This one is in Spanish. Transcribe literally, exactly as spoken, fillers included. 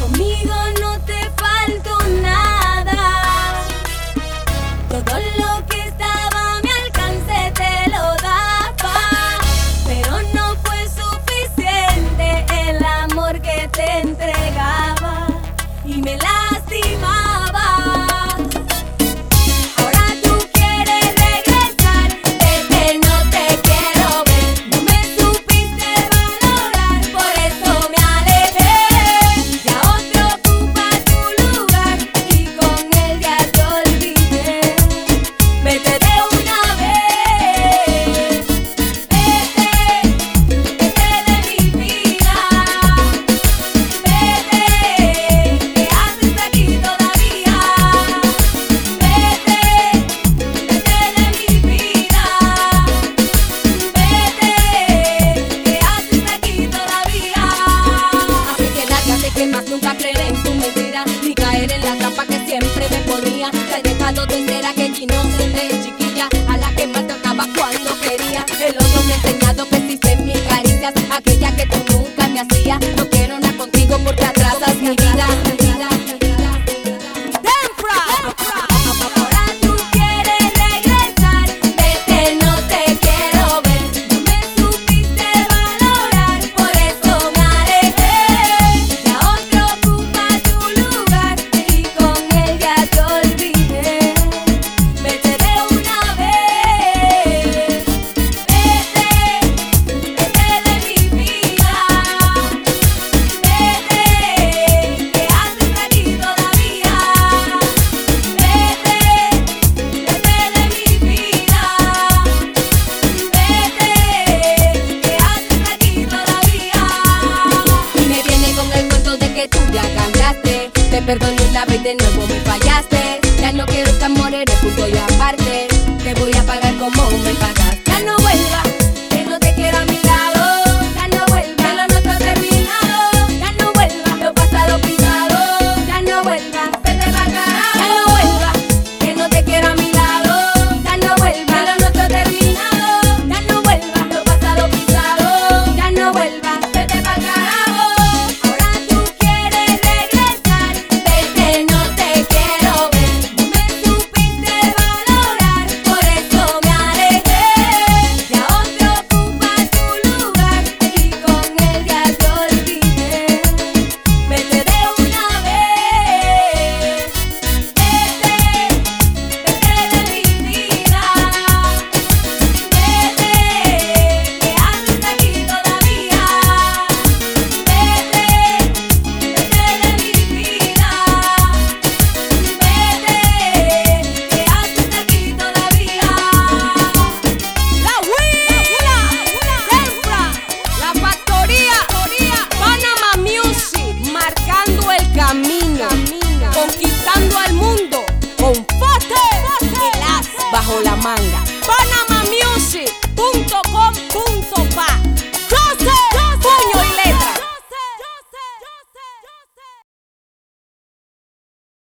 Conmigo no te faltó nada. Todo lo que estaba a mi alcance te lo daba, pero no fue suficiente el amor que te entregaba y me lastimaba. Ahora tú quieres regresar, vete, no te quiero ver. No me supiste valorar, por eso me alejé. Ya otro ocupa tu lugar y con él ya te olvidé. Vete de una vez, vete, vete de mi vida. Vete, ¿qué haces aquí todavía? Vete, vete de mi vida. Vete, ¿qué haces aquí todavía? Así que lárgate, que más nunca creeré en tu mentira, ni caer en la trampa que siempre me ponía. Te he dejado de ser aquella inocente chiquilla a la que maltrataba cuando quería. El otro me ha enseñado que existen mis caricias, aquella que tú nunca me hacías. No quiero nada contigo porque atrasas mi vida. Ahora tú quieres regresar, vete, no te quiero ver. No me supiste valorar, por eso me alejé. Ya otro ocupa tu lugar y con él ya te olvidé. Vete de una vez, vete, vete de mi vida. Vete, ¿qué haces aquí todavía? Vete, vete de mi vida. Vete, ¿qué haces aquí todavía? Y me viene con el cuento de que tú ya cambiaste. Te perdoné una vez, de nuevo me fallaste. Ya no quiero este amor,